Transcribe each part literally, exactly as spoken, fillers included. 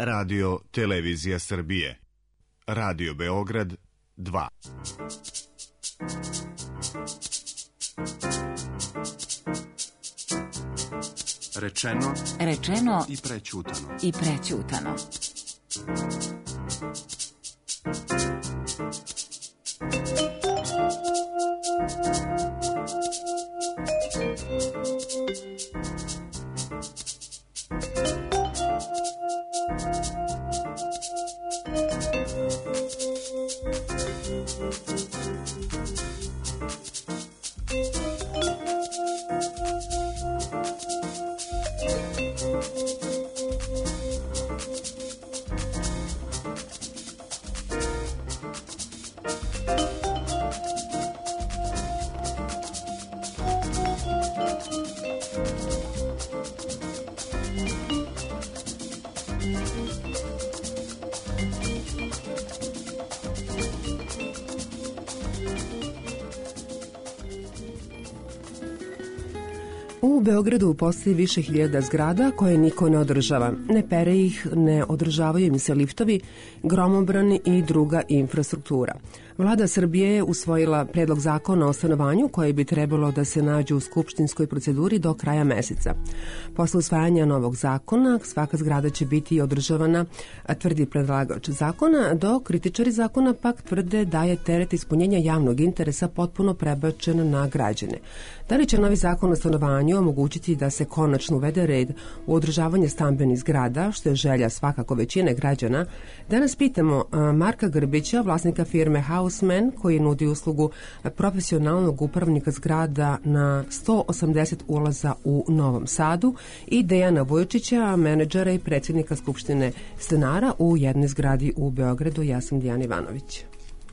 Radio Televizija Srbije. Radio Beograd dva. Rečeno, rečeno i prećutano. I prećutano. U Beogradu postoji više hiljada zgrada koje niko ne održava. Ne pere ih, ne održavaju im se liftovi, gromobrani i druga infrastruktura. Vlada Srbije je usvojila predlog zakona o stanovanju koji bi trebalo da se nađe u skupštinskoj proceduri do kraja meseca. Posle usvajanja novog zakona, svaka zgrada će biti održavana, tvrdi predlagač zakona, dok kritičari zakona pak tvrde da je teret ispunjenja javnog interesa potpuno prebačen na građane. Da li će novi zakon o stanovanju omogućiti da se konačno uvede red u održavanje stambenih zgrada, što je želja svakako većine građana? Danas pitamo Marka Grbića, vlasnika firme Houseman, koji nudi uslugu profesionalnog upravnika zgrada na sto osamdeset ulaza u Novom Sadu, i Dejana Vujočića, menadžera i predsjednika Skupštine stanara u jednoj zgradi u Beogradu. Ja sam Dijana Ivanović.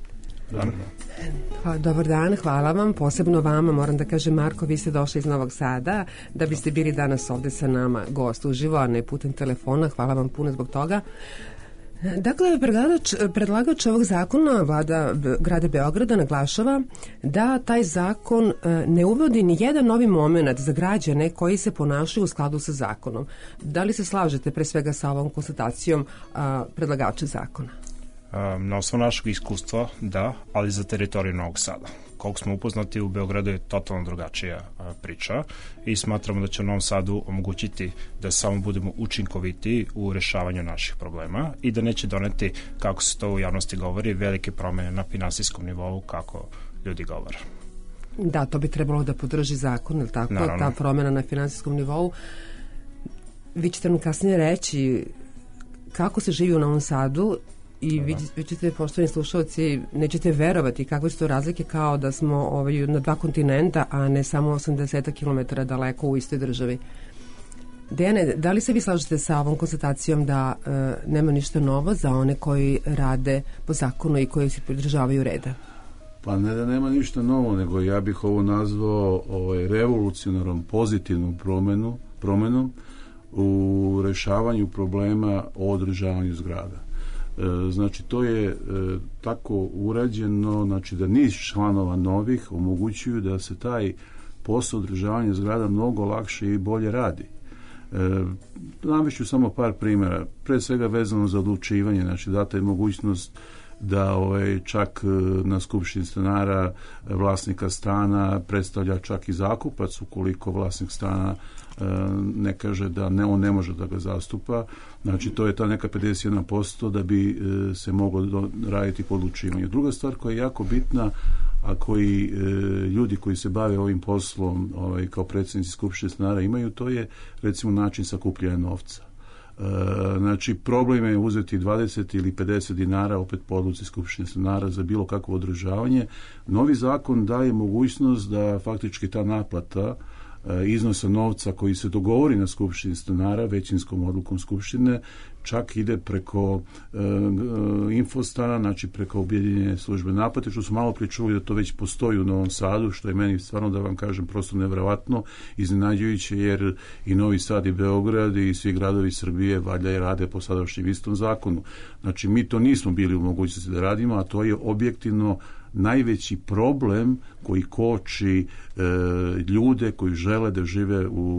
Hvala, dobar dan, hvala vam, posebno vama. Moram da kažem, Marko, vi ste došli iz Novog Sada da biste bili danas ovde sa nama gost uživo, a ne putem telefona. Hvala vam puno zbog toga. Dakle, predlagač, predlagač ovog zakona, vlada grada Beograda, naglašava da taj zakon ne uvodi ni jedan novi moment za građane koji se ponašaju u skladu sa zakonom. Da li se slažete pre svega sa ovom konstatacijom a, predlagača zakona? Na osnovu našeg iskustva, da, ali za teritoriju Novog Sada. Koliko smo upoznati, u Beogradu je totalno drugačija priča i smatramo da će u Novom Sadu omogućiti da samo budemo učinkoviti u rešavanju naših problema i da neće doneti, kako se to u javnosti govori, velike promene na finansijskom nivou, kako ljudi govore. Da, to bi trebalo da podrži zakon, ili tako? Naravno. Ta promena na finansijskom nivou. Vi ćete nam kasnije reći kako se živi u Novom Sadu. I vi, vi ćete, poštovani slušalci, nećete verovati kakve su to razlike, kao da smo ovaj, na dva kontinenta, a ne samo osamdeset kilometara daleko u istoj državi. Dejane, da li se vi slažete sa ovom konstatacijom da e, nema ništa novo za one koji rade po zakonu i koji se pridržavaju reda? Pa ne da nema ništa novo, nego ja bih ovo nazvao ovaj, revolucionarnom pozitivnom promenu, promenom u rešavanju problema o održavanju zgrada. Znači, to je e, tako urađeno, znači da niz članova novih omogućuju da se taj posao održavanja zgrada mnogo lakše i bolje radi. E, navešću samo par primjera, pre svega vezano za odlučivanje, znači data je mogućnost da ovaj, čak na skupštini stanara vlasnika stana predstavlja čak i zakupac, ukoliko vlasnik stana ne kaže da ne, on ne može da ga zastupa. Znači, to je ta neka pedeset jedan posto da bi e, se moglo do, raditi po odlučivanju. Druga stvar koja je jako bitna, a koji e, ljudi koji se bave ovim poslom ovaj, kao predsjednici skupštine stanara imaju, to je recimo način sakupljanja novca. E, znači, problem je uzeti dvadeset ili pedeset dinara opet po odluci skupštine stanara za bilo kakvo održavanje. Novi zakon daje mogućnost da faktički ta naplata iznosa novca koji se dogovori na skupštini stanara većinskom odlukom skupštine čak ide preko e, infostana, znači preko objedinjene službe naplate, što su malo pričuli da to već postoji u Novom Sadu, što je meni stvarno, da vam kažem, prosto nevjerovatno, iznenađujuće, jer i Novi Sad i Beograd i svi gradovi Srbije valjda i rade po sadašnjem istom zakonu. Znači, mi to nismo bili u mogućnosti da radimo, a to je objektivno najveći problem koji koči e, ljude koji žele da žive u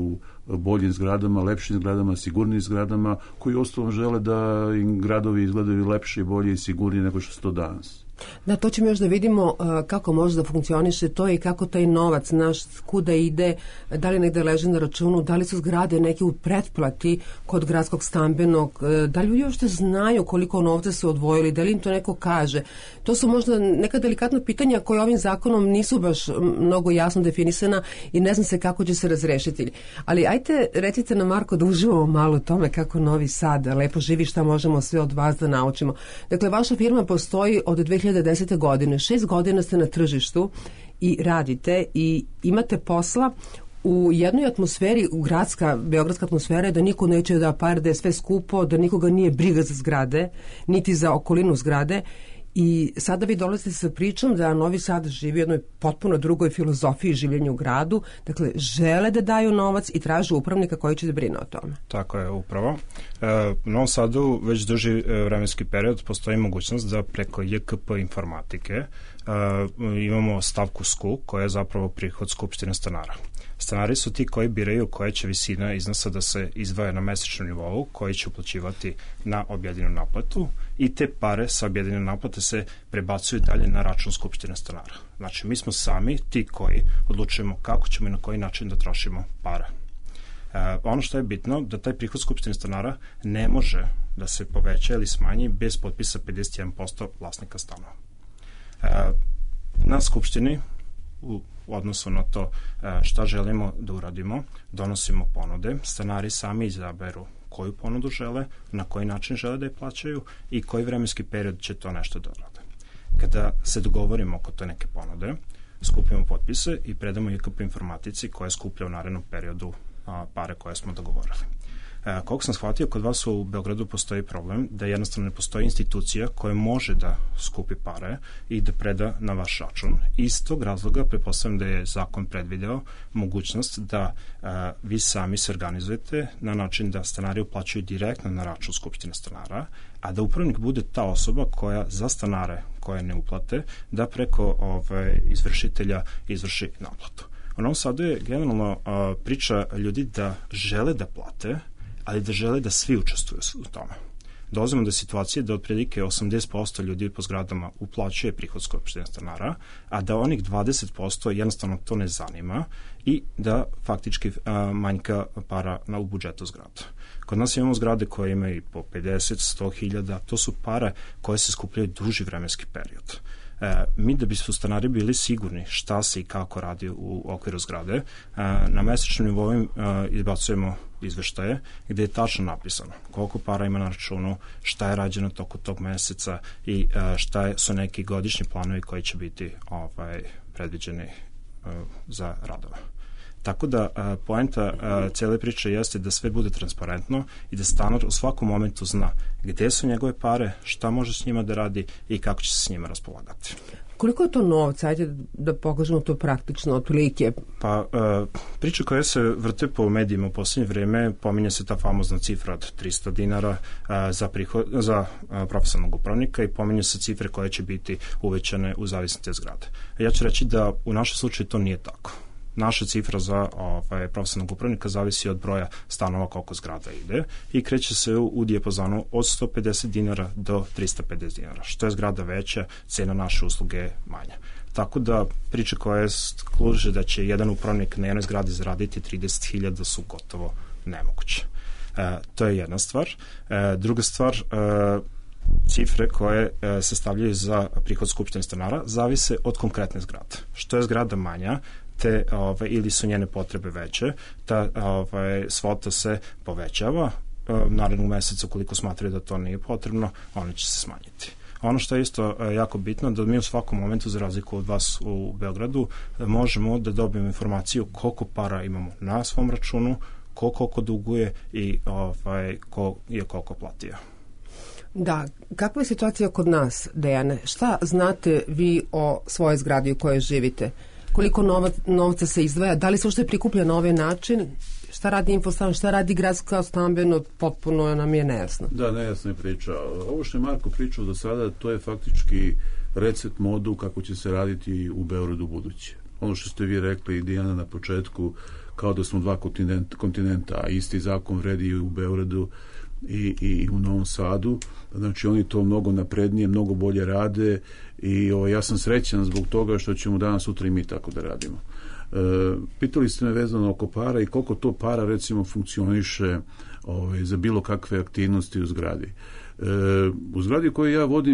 boljim zgradama, lepšim zgradama, sigurnim zgradama, koji ostalom žele da im gradovi izgledaju lepše, bolje i sigurnije nego što su to danas. Da, to ćemo još da vidimo uh, kako može da funkcioniše to i kako taj novac naš kuda ide, da li negde leže na računu, da li su zgrade neke u pretplati kod gradskog stambenog, uh, da li ljudi uopšte znaju koliko novca su odvojili, da li im to neko kaže. To su možda neka delikatna pitanja koje ovim zakonom nisu baš mnogo jasno definisana i ne znam se kako će se razrešiti. Ali ajte, recite nam, Marko, da uživamo malo u tome kako Novi Sad lepo živi, šta možemo sve od vas da naučimo. Dakle, vaša firma postoji od dve hiljade desete. godine. Šest godina ste na tržištu i radite i imate posla u jednoj atmosferi, u gradska, beogradska atmosfera je da niko neće da par, da je sve skupo, da nikoga nije briga za zgrade, niti za okolinu zgrade. I sada vi dolazite sa pričom da Novi Sad živi u jednoj potpuno drugoj filozofiji življenja u gradu. Dakle, žele da daju novac i traže upravnika koji će da brine o tome. Tako je, upravo. E, u Novom Sadu već duži vremenski period postoji mogućnost da preko J K P informatike e, imamo stavku S K U koja je zapravo prihod Skupštine stanara. Stanari su ti koji biraju koja će visina iznosa da se izdvaja na mesečnom nivou, koji će uplaćivati na objedinjenu naplatu i te pare sa objedinjene naplate se prebacuju dalje na račun Skupštine stanara. Znači, mi smo sami ti koji odlučujemo kako ćemo i na koji način da trošimo pare. E, ono što je bitno, da taj prihod Skupštine stanara ne može da se poveća ili smanji bez potpisa pedeset jedan posto vlasnika stanova. E, na Skupštini u odnosu na to šta želimo da uradimo, donosimo ponude, stanari sami izaberu koju ponudu žele, na koji način žele da je plaćaju i koji vremenski period će to nešto da urade. Kada se dogovorimo oko te neke ponude, skupimo potpise i predamo J K P informatici koja skuplja u narednom periodu a, pare koje smo dogovorili. E, koliko sam shvatio, kod vas u Beogradu postoji problem da jednostavno ne postoji institucija koja može da skupi pare i da preda na vaš račun. Iz tog razloga pretpostavljam da je zakon predvideo mogućnost da e, vi sami se organizujete na način da stanari uplaćuju direktno na račun Skupštine stanara, a da upravnik bude ta osoba koja za stanare koje ne uplate, da preko ove, izvršitelja izvrši naplatu. U Novom Sadu je generalno a, priča ljudi da žele da plate, ali da žele da svi učestvuju u tome. Dolazimo do situacije da otprilike osamdeset posto ljudi po zgradama uplaćuje prihod Skupštine stanara, a da onih dvadeset posto jednostavno to ne zanima i da faktički a, manjka para na u budžetu zgrada. Kod nas imamo zgrade koje imaju i po pedeset do sto hiljada, to su pare koje se skupljaju duži vremenski period. E, mi da bi su stanari bili sigurni šta se i kako radi u okviru zgrade, e, na mesečnim nivoima e, izbacujemo izveštaje gde je tačno napisano koliko para ima na računu, šta je rađeno toko tog meseca i e, šta je, su neki godišnji planovi koji će biti ovaj, predviđeni e, za radove. Tako da a, poenta a, cele priče jeste da sve bude transparentno i da stanar u svakom momentu zna gde su njegove pare, šta može s njima da radi i kako će se s njima raspolagati. Koliko je to novca? Ajde da pokažemo to praktično, otprilike. Pa, a, priče koje se vrte po medijima u poslednje vreme, pominje se ta famozna cifra od tristo dinara a, za, prihod, za a, profesionalnog upravnika i pominje se cifre koje će biti uvećane u zavisnosti od zgrade. Ja ću reći da u našem slučaju to nije tako. Naša cifra za ovaj, profesionalnog upravnika zavisi od broja stanova koliko zgrada ide i kreće se u, u dijapazonu od sto pedeset dinara do tristo pedeset dinara. Što je zgrada veća, cena naše usluge je manja. Tako da priče koje služe da će jedan upravnik na jednoj zgradi zaraditi trideset hiljada su gotovo nemoguće. E, to je jedna stvar. E, druga stvar, e, cifre koje e, se stavljaju za prihod Skupštine stanara zavise od konkretne zgrade. Što je zgrada manja, te ove, ili su njene potrebe veće, ta ove, svota se povećava, e, narednog meseca ukoliko smatraju da to nije potrebno, one će se smanjiti. Ono što je isto e, jako bitno, da mi u svakom momentu, za razliku od vas u Beogradu, e, možemo da dobijemo informaciju koliko para imamo na svom računu, ko koliko duguje i ovaj, ko je koliko platio. Da, kakva je situacija kod nas, Dejane? Šta znate vi o svojoj zgradi u kojoj živite? Koliko novac, novca se izdvaja? Da li se uopšte prikuplja na ovaj način? Šta radi Infostan, šta radi gradsko stambeno? Potpuno nam je nejasno. Da, nejasna je priča. Ovo što je Marko pričao do sada, to je faktički recept modu kako će se raditi u Beogradu buduće. Ono što ste vi rekli, Dijana, na početku, kao da smo dva kontinenta, kontinenta, a isti zakon vredi i u Beogradu i, i u Novom Sadu. Znači oni to mnogo naprednije, mnogo bolje rade i o, ja sam srećan zbog toga što ćemo danas sutra i mi tako da radimo. E, pitali ste me vezano oko para i koliko to para recimo funkcioniše ovaj, za bilo kakve aktivnosti u zgradi. E, u zgradi koju ja vodim,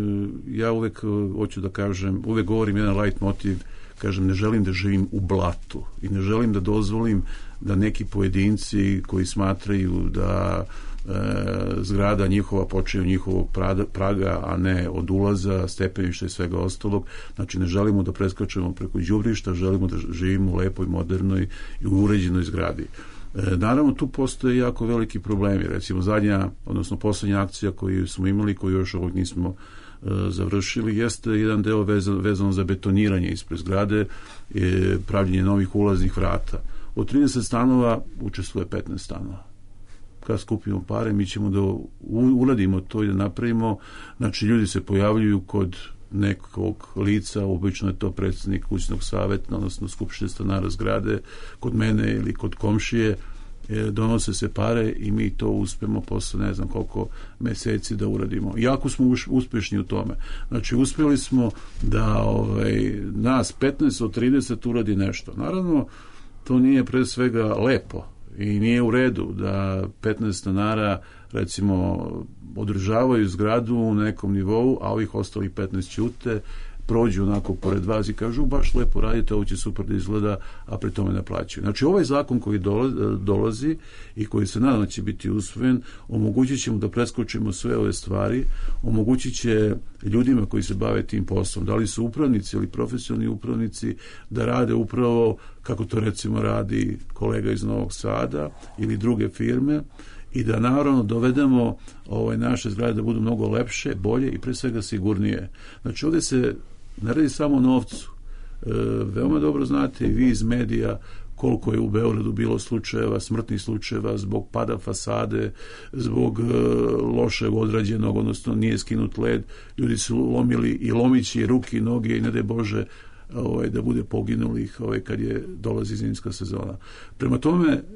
e, ja uvek hoću da kažem, uvek govorim jedan light motiv, kažem, ne želim da živim u blatu i ne želim da dozvolim da neki pojedinci koji smatraju da e, zgrada njihova počinje od njihovog praga, a ne od ulaza, stepeništa i svega ostalog. Znači ne želimo da preskačemo preko đubrišta, želimo da živimo u lepoj, modernoj i uređenoj zgradi. E, naravno tu postoje jako veliki problemi. Recimo zadnja, odnosno poslednja akcija koju smo imali, koju još ovog nismo e, završili, jeste jedan deo vezan, vezan za betoniranje ispred zgrade, e, pravljenje novih ulaznih vrata. Od trideset stanova učestvuje petnaest stanova. Kad skupimo pare, mi ćemo da uradimo to i da napravimo. Znači, ljudi se pojavljuju kod nekog lica, obično je to predsjednik kućnog saveta, odnosno skupštine stanara zgrade, kod mene ili kod komšije, donose se pare i mi to uspemo posle ne znam koliko meseci da uradimo. Jako smo uspešni u tome. Znači, uspjeli smo da ovaj, nas petnaest od trideset uradi nešto. Naravno, to nije pre svega lepo i nije u redu da petnaest stanara recimo održavaju zgradu u nekom nivou, a ovih ostalih petnaest ćute, prođu onako pored vas i kažu baš lepo radite, ovo će super da izgleda, a pri tome ne plaćaju. Znači ovaj zakon koji dolazi i koji se nadam će biti usvojen, omogućit ćemo da preskočimo sve ove stvari, omogućit će ljudima koji se bave tim poslom, da li su upravnici ili profesionalni upravnici, da rade upravo kako to recimo radi kolega iz Novog Sada ili druge firme, i da naravno dovedemo ovaj, naše zgrade da budu mnogo lepše, bolje i pre svega sigurnije. Znači ovdje se ne radi samo o novcu. E, veoma dobro znate i vi iz medija koliko je u Beogradu bilo slučajeva, smrtnih slučajeva zbog pada fasade, zbog e, lošeg odrađenog, odnosno nije skinut led, ljudi su lomili i lomići ruke i noge i ne daj Bože ovaj, da bude poginulih ovaj, kad je dolazi zimska sezona. Prema tome, e,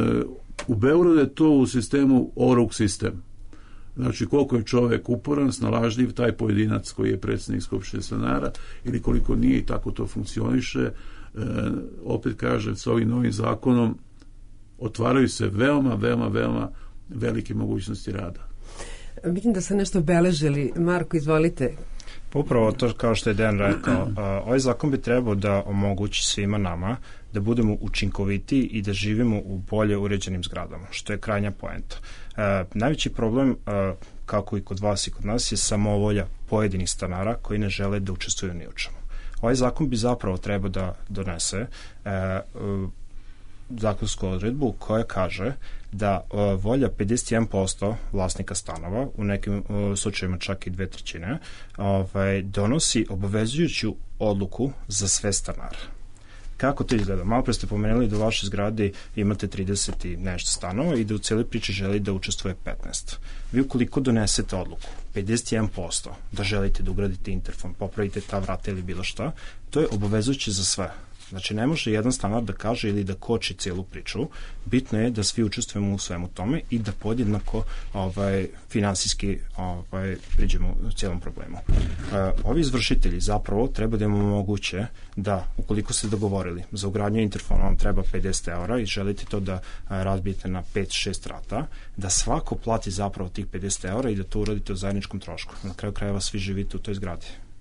u Beogradu je to u sistemu O-R U K sistem. Znači, koliko je čovek uporan, snalažljiv, taj pojedinac koji je predsjednik skupštine stanara, ili koliko nije i tako to funkcioniše. E, opet kažem, sa ovim novim zakonom otvaraju se veoma, veoma, veoma velike mogućnosti rada. Vidim da ste nešto beležili. Marko, izvolite. Pa upravo to kao što je Dejan rekao, ovaj zakon bi trebao da omogući svima nama da budemo učinkoviti i da živimo u bolje uređenim zgradama, što je krajnja poenta. E, najveći problem, e, kako i kod vas i kod nas, je samovolja pojedinih stanara koji ne žele da učestvuju ni u čemu. Ovaj zakon bi zapravo trebao da donese e, e, zakonsku odredbu koja kaže da e, volja pedeset jedan posto vlasnika stanova, u nekim e, slučajima čak i dve trećine, ovaj, donosi obavezujuću odluku za sve stanare. Kako to izgleda? Malo pre ste pomenuli da u vašoj zgradi imate trideset i nešto stanova i da u cijeloj priči želi da učestvuje petnaest. Vi ukoliko donesete odluku pedeset jedan posto da želite da ugradite interfon, popravite ta vrata ili bilo šta, to je obavezujuće za sve. Znači, ne može jedan stanar da kaže ili da koči cijelu priču. Bitno je da svi učestvujemo u svemu tome i da podjednako ovaj, finansijski ovaj, priđemo u cijelom problemu. E, ovi izvršitelji zapravo treba da im omoguće da, ukoliko ste dogovorili za ugradnju interfona vam treba pedeset eura i želite to da a, razbijete na pet šest rata, da svako plati zapravo tih pedeset eura i da to uradite u zajedničkom trošku. Na kraju krajeva svi živite u toj zgradi.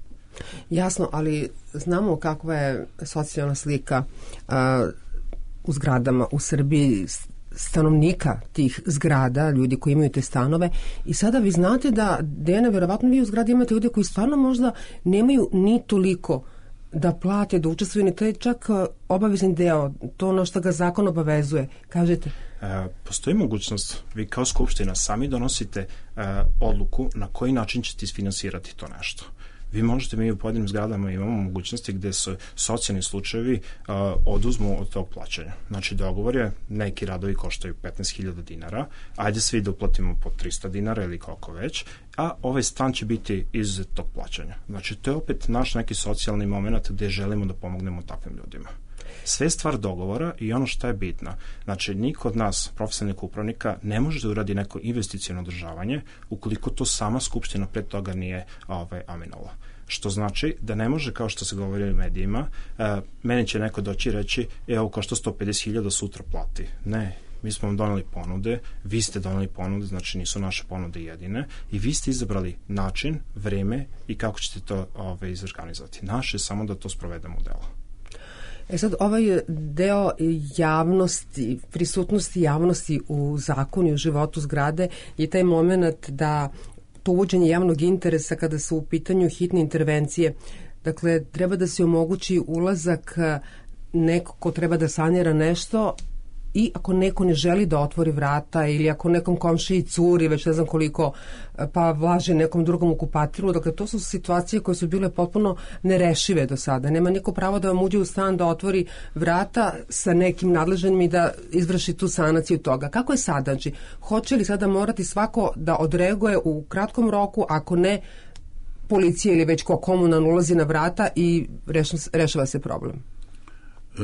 Jasno, ali znamo kakva je socijalna slika a, u zgradama u Srbiji, stanovnika tih zgrada, ljudi koji imaju te stanove, i sada vi znate da, Dejana, verovatno vi u zgradi imate ljude koji stvarno možda nemaju ni toliko da plate, da učestvuju, ni to je čak obavezni deo, to ono što ga zakon obavezuje. Kažete? E, postoji mogućnost, vi kao skupština sami donosite e, odluku na koji način ćete isfinansirati to nešto. Vi možete, mi u pojedinim zgradama imamo mogućnosti gde se socijalni slučajevi uh, oduzmu od tog plaćanja. Znači, dogovor je, neki radovi koštaju petnaest hiljada dinara, ajde svi da uplatimo po trista dinara ili koliko već, a ovaj stan će biti izuzet tog plaćanja. Znači, to je opet naš neki socijalni moment gde želimo da pomognemo takvim ljudima. Sve stvar dogovora i ono što je bitno. Znači, niko od nas, profesionalnih upravnika, ne može da uradi neko investiciono održavanje ukoliko to sama skupština pred toga nije ovaj, aminula. Što znači da ne može, kao što se govori u medijima, uh, meni će neko doći i reći, evo, kao što sto pedeset hiljada sutra plati. Ne, mi smo vam doneli ponude, vi ste doneli ponude, znači nisu naše ponude jedine i vi ste izabrali način, vreme i kako ćete to ove, izorganizovati. Naše je samo da to sprovedemo u delo. E sad, ovaj deo javnosti, prisutnosti javnosti u zakonu i u životu zgrade je taj moment da to uvođenje javnog interesa kada su u pitanju hitne intervencije. Dakle, treba da se omogući ulazak neko ko treba da sanira nešto i ako neko ne želi da otvori vrata ili ako nekom komšiji curi, već ne znam koliko, pa vlaži nekom drugom okupatilu. Dakle, to su situacije koje su bile potpuno nerešive do sada. Nema niko pravo da vam uđe u stan, da otvori vrata sa nekim nadleženim i da izvrši tu sanaciju toga. Kako je sada? Znači, hoće li sada morati svako da odreaguje u kratkom roku, ako ne, policija ili već ko komunalno ulazi na vrata i rešava se problem? E,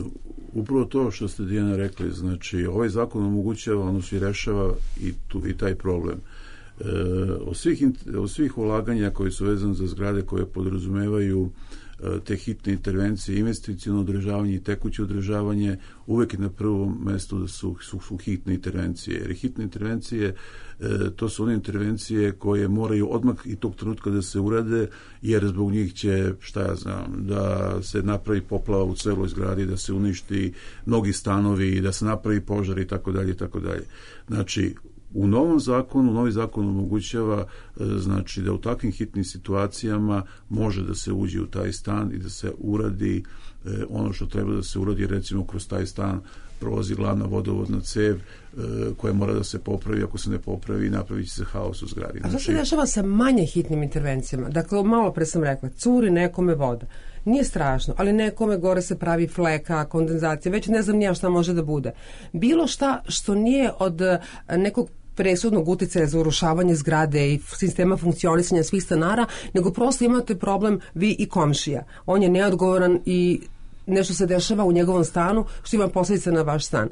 upravo to što ste, Dijana, rekli, znači ovaj zakon omogućava, odnosno i rešava i, tu, i taj problem. E, od, svih, od svih ulaganja koji su vezane za zgrade koje podrazumevaju e, te hitne intervencije, investiciono održavanje i tekuće održavanje, uvek je na prvom mestu da su, su, su hitne intervencije. Jer hitne intervencije, e, to su one intervencije koje moraju odmah i tog trenutka da se urade, jer zbog njih će, šta ja znam, da se napravi poplava u celoj zgradi, da se uništi mnogi stanovi, da se napravi požar i tako dalje i tako dalje. Znači, u novom zakonu, novi zakon omogućava znači da u takvim hitnim situacijama može da se uđe u taj stan i da se uradi ono što treba da se uradi, recimo kroz taj stan prolazi glavna vodovodna cev koja mora da se popravi, ako se ne popravi napravit će se haos u zgradi. A što se dešava sa manje hitnim intervencijama? Dakle, malo pre sam rekla, curi nekome voda. Nije strašno, ali nekome gore se pravi fleka, kondenzacija, već ne znam nija šta može da bude. Bilo šta što nije od nekog presudnog uticaja za urušavanje zgrade i sistema funkcionisanja svih stanara, nego prosto imate problem vi i komšija. On je neodgovoran i nešto se dešava u njegovom stanu što ima posljedice na vaš stan.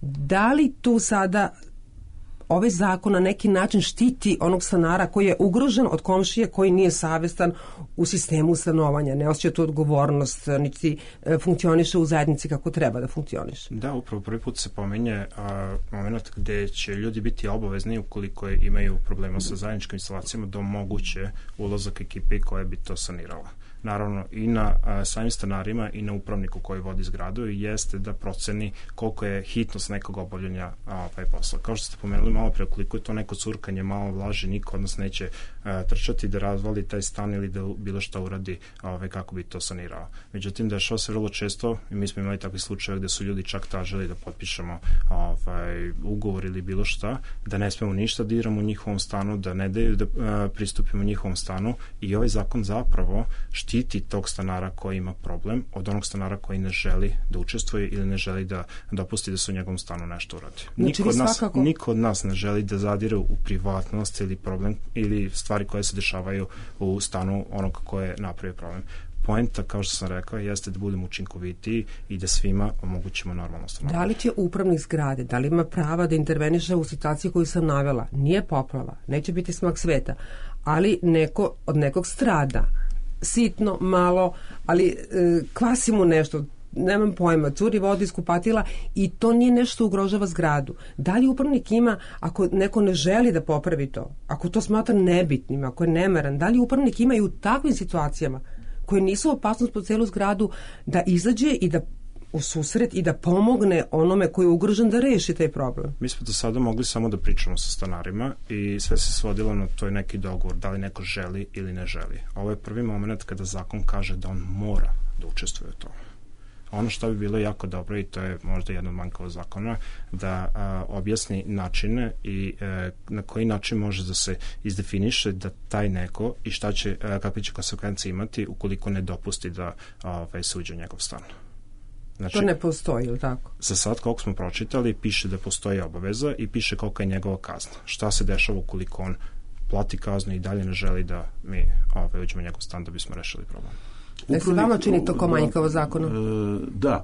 Da li tu sada ovaj zakon na neki način štiti onog stanara koji je ugrožen od komšije koji nije savestan u sistemu stanovanja, ne osjeća tu odgovornost, niti funkcioniše u zajednici kako treba da funkcioniše? Da, upravo prvi put se pominje a, moment gde će ljudi biti obavezni ukoliko imaju problema sa zajedničkim instalacijama da omoguće ulazak ekipe koja bi to sanirala. Naravno i na a, samim stanarima i na upravniku koji vodi zgradu i jeste da proceni koliko je hitnost nekog obavljanja ovaj posla. Kao što ste pomenuli malo pre, koliko je to neko curkanje, malo vlaži, niko od nas neće a, trčati da razvali taj stan ili da bilo šta uradi ovaj, kako bi to sanirao. Međutim, dešava se vrlo često i mi smo imali takvi slučaje gde su ljudi čak tražili da potpišemo ovaj, ugovor ili bilo šta, da ne smemo ništa diramo u njihovom stanu, da ne daju da a, pristupimo njihovom stanu i ovaj zakon zapravo štiti tog stanara koji ima problem od onog stanara koji ne želi da učestvuje ili ne želi da dopusti da se u njegovom stanu nešto uradi. Znači, niko, od nas, svakako... niko od nas ne želi da zadire u privatnost ili problem ili stvari koje se dešavaju u stanu onog ko je napravio problem. Poenta, kao što sam rekao, jeste da budemo učinkovitiji i da svima omogućimo normalno stanovanje. Da li će upravnik zgrade, da li ima prava da interveniše u situaciji koju sam navela? Nije poplava, neće biti smak sveta, ali neko od nekog strada, sitno, malo, ali e, kvasi mu nešto, nemam pojma, curi voda iz kupatila i to nije nešto ugrožava zgradu. Da li upravnik ima, ako neko ne želi da popravi to, ako to smatra nebitnim, ako je nemaran, da li upravnik ima i u takvim situacijama koje nisu opasnost po celu zgradu da izađe i da u susret i da pomogne onome koji je ugrožen da reši taj problem? Mi smo do sada mogli samo da pričamo sa stanarima i sve se svodilo na to je neki dogovor, da li neko želi ili ne želi. Ovo je prvi moment kada zakon kaže da on mora da učestvuje u tome. Ono što bi bilo jako dobro, i to je možda jedno od manjkova zakona, da a, objasni načine i a, na koji način može da se izdefiniše da taj neko i šta će, a, kakve će konsekvencije imati ukoliko ne dopusti da a, se uđe u njegov stan. Znači, to ne postoji, ili tako? Za sad, koliko smo pročitali, piše da postoji obaveza i piše kolika je njegova kazna. Šta se dešava ukoliko on plati kaznu i dalje ne želi da mi ove, uđemo u njegov stan da bismo rešili problem. Da se vama čini to kao manjkavo zakona? E, da.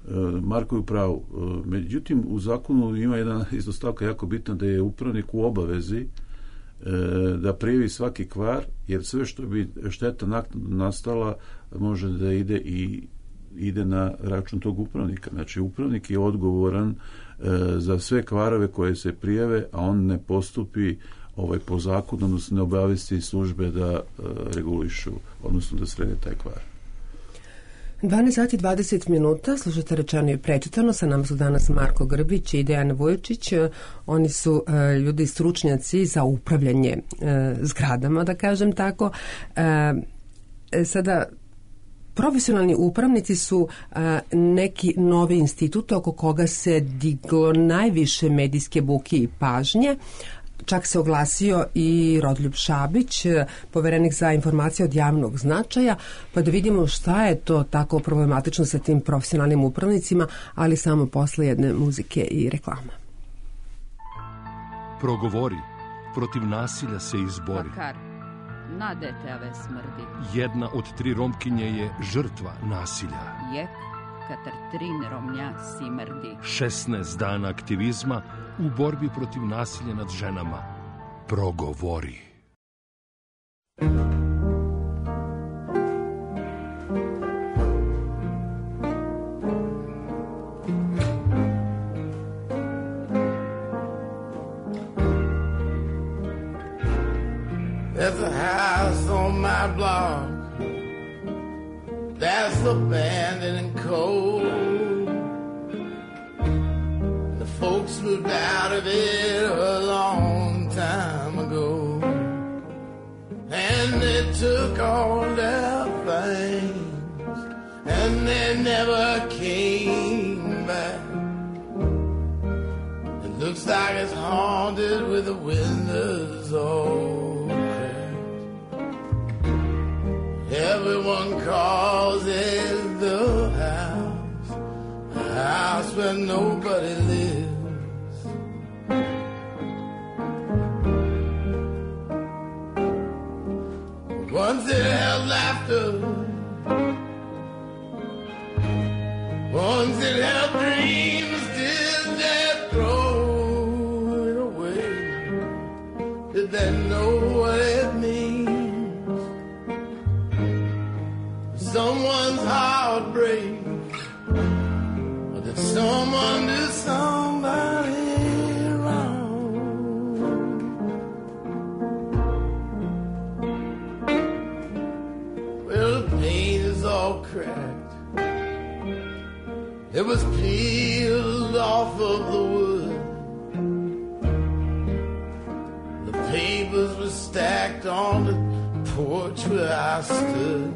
Marko je u pravu. Međutim, u zakonu ima jedna isto stavka jako bitna, da je upravnik u obavezi da prijavi svaki kvar, jer sve što bi šteta naknadno nastala može da ide i ide na račun tog upravnika. Znači, upravnik je odgovoran e, za sve kvarove koje se prijave, a on ne postupi ovaj, po zakonu, odnosno ne obavesti službe da e, regulišu, odnosno da srede taj kvar. dvanaest sati i dvadeset minuta, slušate Rečeno i prečitano, sa nama su danas Marko Grbić i Dejan Vujočić. Oni su e, ljudi stručnjaci za upravljanje e, zgradama, da kažem tako. E, sada, profesionalni upravnici su a, neki novi institut oko koga se diglo najviše medijske buke i pažnje. Čak se oglasio i Rodoljub Šabić, poverenik za informacije od javnog značaja, pa da vidimo šta je to tako problematično sa tim profesionalnim upravnicima, ali samo posle jedne muzike i reklama. Progovori, protiv nasilja se izbori. Bakar, na dete ave smrdi. Jedna od tri Romkinje je žrtva nasilja. Jek, katar trin Romnja si mrdi. šesnaest dana aktivizma u borbi protiv nasilja nad ženama. Progovori. There's a house on my block that's abandoned and cold. The folks moved out of it a long time ago, and they took all their things, and they never came back. It looks like it's haunted with the windows all cracked. Everyone calls it the house, a house where nobody lives. Once it held laughter, once it held dreams, did they throw it away? Did they know what it means? Someone's heartbreak, or did someone do somebody wrong? Well, the paint is all cracked, it was peeled off of the wood, the papers were stacked on the porch where I stood.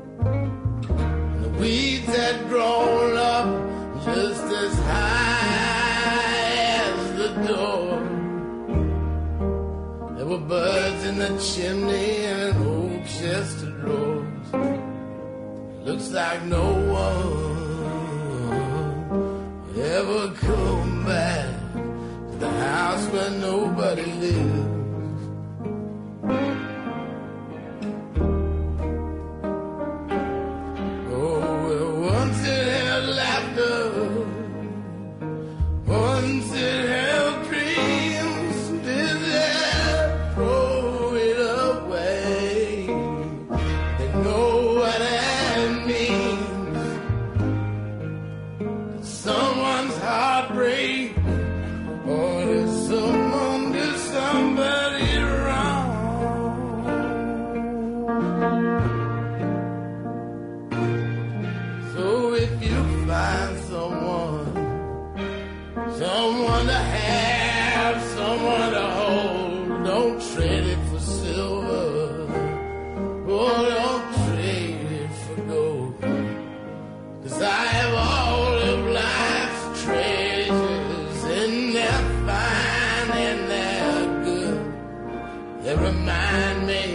Weeds had grown up just as high as the door. There were birds in the chimney and an old chest of drawers. Looks like no one will ever come back to the house where nobody lives. Once it held dreams, did they throw it away? They know what that means. Someone's heartbreak, or did someone do somebody wrong? So if you find someone, someone to have, someone to hold, don't trade it for silver, oh, don't trade it for gold, 'cause I have all of life's treasures, and they're fine and they're good. They remind me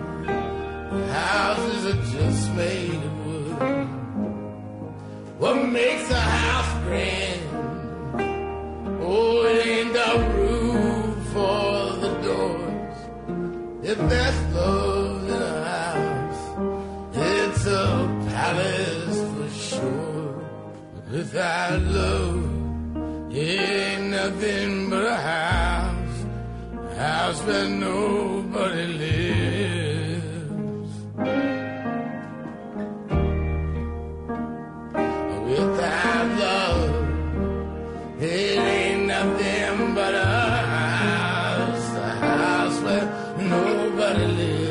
houses are just made of wood. What makes a house grand? Oh, it ain't the roof or the doors. If there's love in a house, it's a palace for sure. without love, it ain't nothing but a house, a house where nobody lives. Without love, it ain't nothing but a house, a house where nobody lives.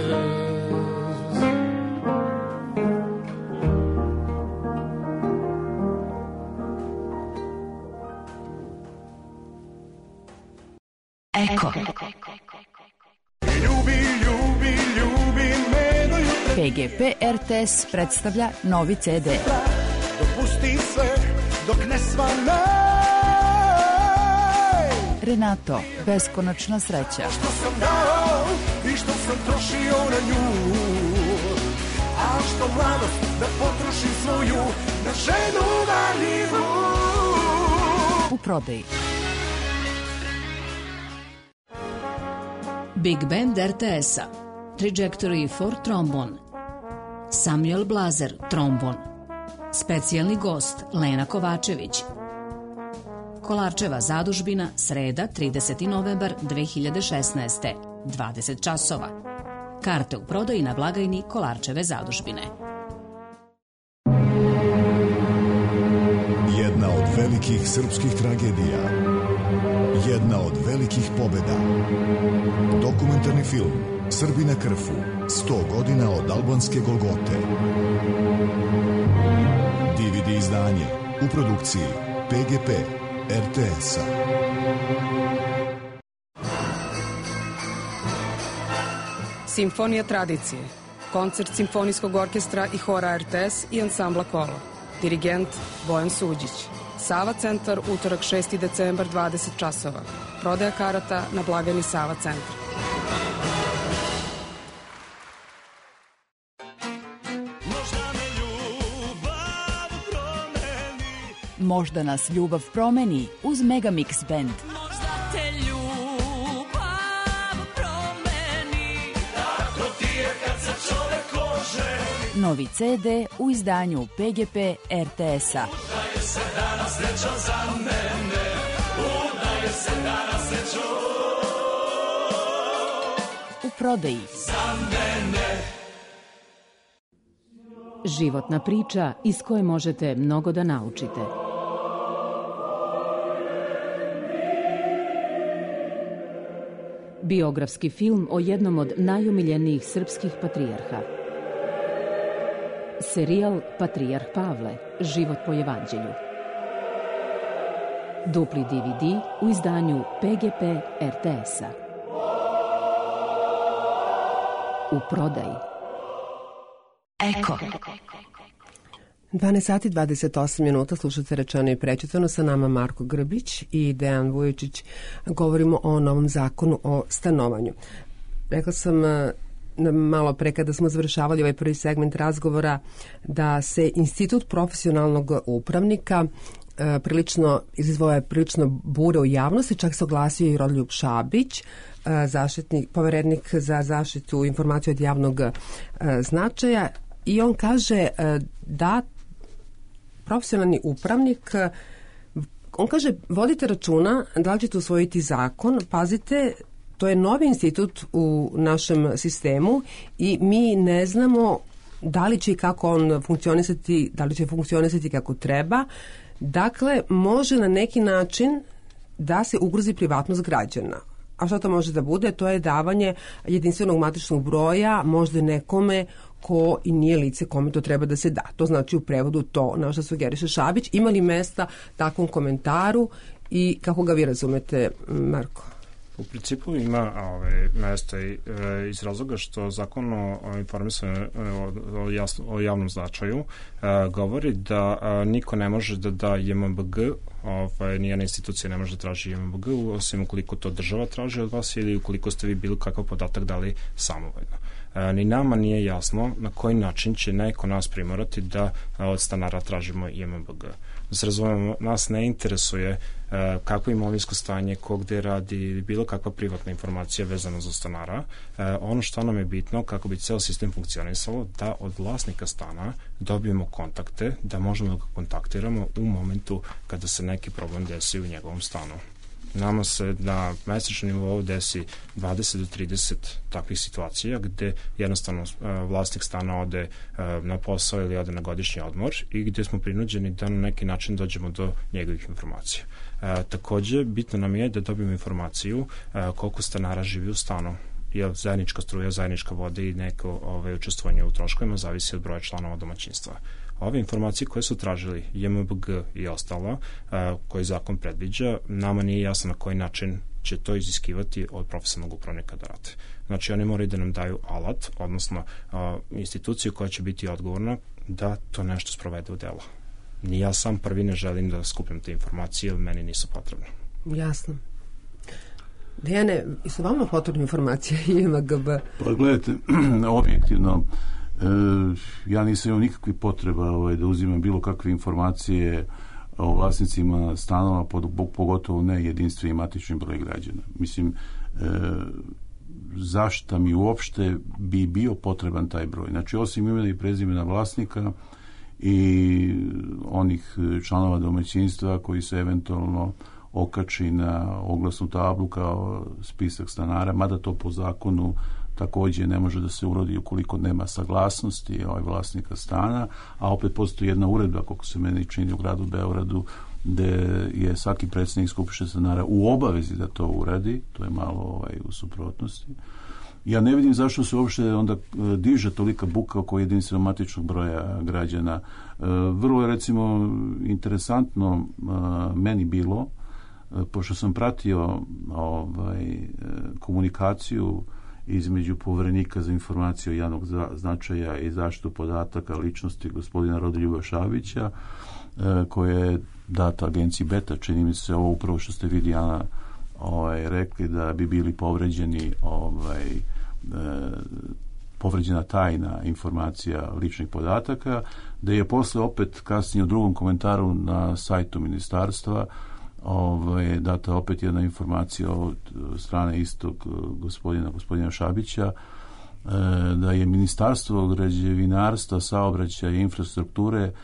Eko. Ljubi, ljubi, ljubi me do jutra. P G P R T S predstavlja novi C D. Dopusti sve dok ne svane. Renato, beskonačna sreća. Što sam dao i što sam trošio na nju, a što mladost da potrošim svoju na ženu valjivu. U prodaji. Big Band R T S-a, Trajectory for Trombon, Samuel Blazer, trombon, specijalni gost Lena Kovačević. Kolarčeva zadužbina, sreda, trideseti novembar dve hiljade šesnaeste, dvadeset časova. Karte u prodaji na blagajni Kolarčeve zadužbine. Jedna od velikih srpskih tragedija. Jedna od velikih pobeda. Dokumentarni film Srbi na Krfu. sto godina od albanske Golgote. D V D izdanje u produkciji P G P R T S-a. Simfonija tradicije. Koncert Simfonijskog orkestra i hora R T S i ansambla Kolo. Dirigent Bojan Suđić. Sava centar, utorak šesti decembar, dvadeset časova. Prodaja karata na blagajni Sava centar. Možda nas ljubav promeni uz Megamix Band. Možda te ljubav promeni, tako ti je kad se čovek oženi. Novi C D u izdanju P G P R T S-a. Udaje se danas srećom za mene, udaje se danas srećom u prodaji. Za mene. Životna priča iz koje možete mnogo da naučite. Biografski film o jednom od najomiljenijih srpskih patrijarha. Serijal Patrijarh Pavle, život po evanđelju. Dupli D V D u izdanju P G P R T S-a. U prodaji. Eko. dvanaest sati dvadeset osam minuta, slušate Rečeno i prečitano, sa nama Marko Grbić i Dejan Vujičić. Govorimo o novom zakonu o stanovanju. Rekla sam malo pre kada smo završavali ovaj prvi segment razgovora da se institut profesionalnog upravnika prilično izazvao prilično bure u javnosti, čak se oglasio i Rodoljub Šabić, zaštitnik, poverenik za zaštitu informacija od javnog značaja, i on kaže da profesionalni upravnik, on kaže, vodite računa da li ćete usvojiti zakon, pazite, to je novi institut u našem sistemu i mi ne znamo da li će i kako on funkcionisati, da li će funkcionisati kako treba. Dakle, može na neki način da se ugrozi privatnost građana. A što to može da bude? To je davanje jedinstvenog matičnog broja možda nekome ko i nije lice kome to treba da se da. To znači u prevodu to, na što sugeriše Šabić. Ima li mesta takvom komentaru i kako ga vi razumete, Marko? U principu ima ove, mesta i, e, iz razloga što zakon o informisanju o, o, jasno, o javnom značaju e, govori da a, niko ne može da da J M B G, ovaj, nijedna institucija ne može da traži J M B G, osim ukoliko to država traži od vas ili ukoliko ste vi bilo kakav podatak dali samovoljno. E, ni nama nije jasno na koji način će neko nas primorati da a, od stanara tražimo J M B G. Da se razumemo, nas ne interesuje uh, kako imovinsko stanje, ko gde radi ili bilo kakva privatna informacija vezana za stanara. Uh, ono što nam je bitno kako bi ceo sistem funkcionisalo, da od vlasnika stana dobijemo kontakte, da možemo da ga kontaktiramo u momentu kada se neki problem desi u njegovom stanu. Nama se na mesečnom nivou desi dvadeset do trideset takvih situacija gde jednostavno vlasnik stana ode na posao ili ode na godišnji odmor i gde smo prinuđeni da na neki način dođemo do njegovih informacija. E, takođe, bitno nam je da dobijemo informaciju e, koliko stanara živi u stanu, jer zajednička struja, zajednička voda i neko ovaj, učestvovanje u troškovima zavisi od broja članova domaćinstva. Ove informacije koje su tražili J M B G i ostalo, koji zakon predviđa, nama nije jasno na koji način će to iziskivati od profesionalnog upravnika da rade. Znači, oni moraju da nam daju alat, odnosno instituciju koja će biti odgovorna da to nešto sprovede u delo. Ni ja sam prvi ne želim da skupim te informacije, jer meni nisu potrebne. Jasno. Dejane, su vama potrebne informacije J M G B? Pa gledajte, objektivno, E, ja nisam imao nikakvih potreba ovaj, da uzimam bilo kakve informacije o vlasnicima stanova, pogotovo ne jedinstveni matični broj građana. Mislim, e, zašto mi uopšte bi bio potreban taj broj? Znači, osim imena i prezimena vlasnika i onih članova domaćinstva koji se eventualno okači na oglasnu tablu kao spisak stanara, mada to po zakonu takođe ne može da se urodi ukoliko nema saglasnosti ovaj vlasnika stana, a opet postoji jedna uredba, koliko se meni čini, u gradu Beogradu, gde je svaki predsjednik skupštine stanara u obavezi da to uradi, to je malo ovaj, u suprotnosti. Ja ne vidim zašto se uopšte onda diže tolika buka oko jedinstvenog matičnog broja građana. Vrlo je, recimo, interesantno meni bilo, pošto sam pratio ovaj, komunikaciju između Poverenika za informacije javnog značaja i zaštitu podataka ličnosti gospodina Rodoljuba Šabića, koja je data agenciji Beta, čini mi se ovo upravo što ste vi, Dijana, ovaj, rekli da bi bili povređeni ovaj, e, povređena tajna informacija ličnih podataka, da je posle opet kasnije u drugom komentaru na sajtu ministarstva ovaj, data opet jedna informacija od strane istog gospodina, gospodina Šabića, e, da je Ministarstvo građevinarstva, saobraćaja i infrastrukture e,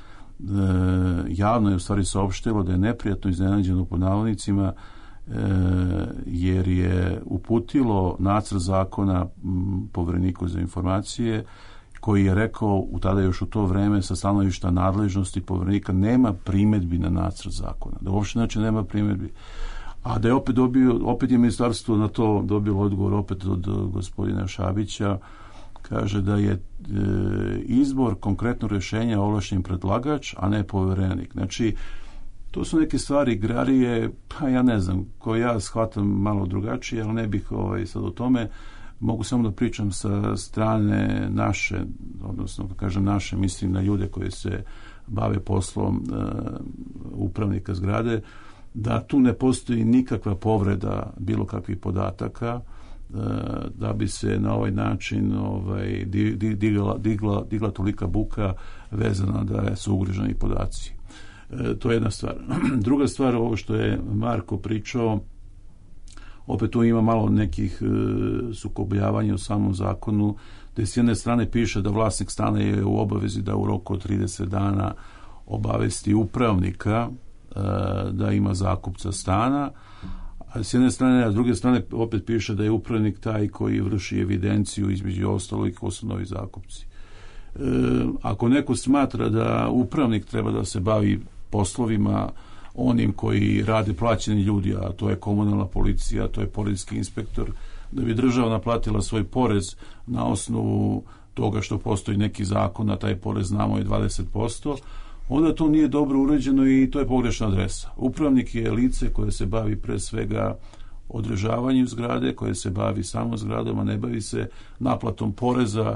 javno je u stvari saopštilo da je neprijatno iznenađeno pod navodnicima e, jer je uputilo nacrt zakona m, Povereniku za informacije, koji je rekao u tada još u to vreme sa stanovišta nadležnosti Poverenika nema primedbi na nacrt zakona. Da uopšte znači nema primedbi. A da je opet dobio, opet je ministarstvo na to dobilo odgovor opet od gospodina Šabića, kaže da je e, izbor konkretno rješenja ovlašćen predlagač, a ne Poverenik. Znači, to su neke stvari igrarije, pa ja ne znam, koje ja shvatam malo drugačije, ali ne bih ovaj, sad o tome. Mogu samo da pričam sa strane naše, odnosno, kažem naše, mislim na ljude koji se bave poslom e, upravnika zgrade, da tu ne postoji nikakva povreda bilo kakvih podataka, e, da bi se na ovaj način ovaj, digla, digla, digla tolika buka vezana da su ugroženi podaci. E, to je jedna stvar. Druga stvar, ovo što je Marko pričao, opet tu ima malo nekih e, sukobljavanja u samom zakonu, gde s jedne strane piše da vlasnik stana je u obavezi da u roku od trideset dana obavesti upravnika e, da ima zakupca stana, a s jedne strane, a s druge strane opet piše da je upravnik taj koji vrši evidenciju između ostalih ko su novi zakupci. E, ako neko smatra da upravnik treba da se bavi poslovima onim koji rade plaćeni ljudi, a to je komunalna policija, to je policijski inspektor, da bi država naplatila svoj porez na osnovu toga što postoji neki zakon, a taj porez znamo je dvadeset posto, onda to nije dobro uređeno i to je pogrešna adresa. Upravnik je lice koje se bavi pre svega održavanjem zgrade, koje se bavi samo zgradom, a ne bavi se naplatom poreza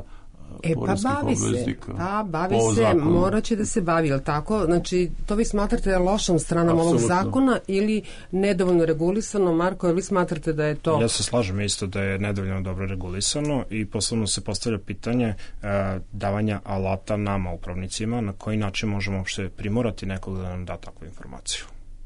E, pa bavi se, pa bavi se, morat će da se bavi, je li tako? Znači, to vi smatrate lošom stranom Absolutno. ovog zakona ili nedovoljno regulisano? Marko, je li smatrate da je to... Ja se slažem isto da je nedovoljno dobro regulisano i posebno se postavlja pitanje e, davanja alata nama, upravnicima, na koji način možemo uopšte primorati nekog da nam da takvu informaciju.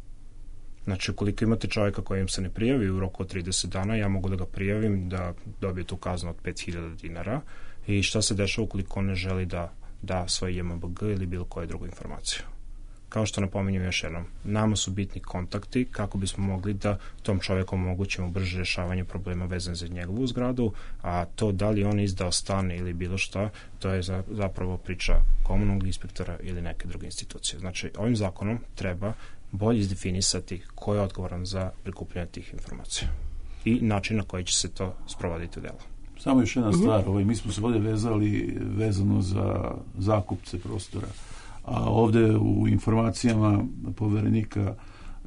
Znači, ukoliko imate čovjeka koji im se ne prijavi u roku od trideset dana, ja mogu da ga prijavim da dobije tu kaznu od pet hiljada dinara. I šta se dešava ukoliko on ne želi da da svoj J M B G ili bilo koju drugu informaciju. Kao što napominjem još jednom, nama su bitni kontakti kako bismo mogli da tom čovjeku omogućimo brže rješavanje problema vezan za njegovu zgradu, a to da li on izdao stan ili bilo šta, to je za, zapravo priča komunalnog inspektora ili neke druge institucije. Znači, ovim zakonom treba bolje izdefinisati ko je odgovoran za prikupljanje tih informacija i način na koji će se to sprovoditi u delo. Samo još jedna stvar, ovaj, mi smo se ovdje vezali vezano za zakupce prostora, a ovdje u informacijama poverenika e,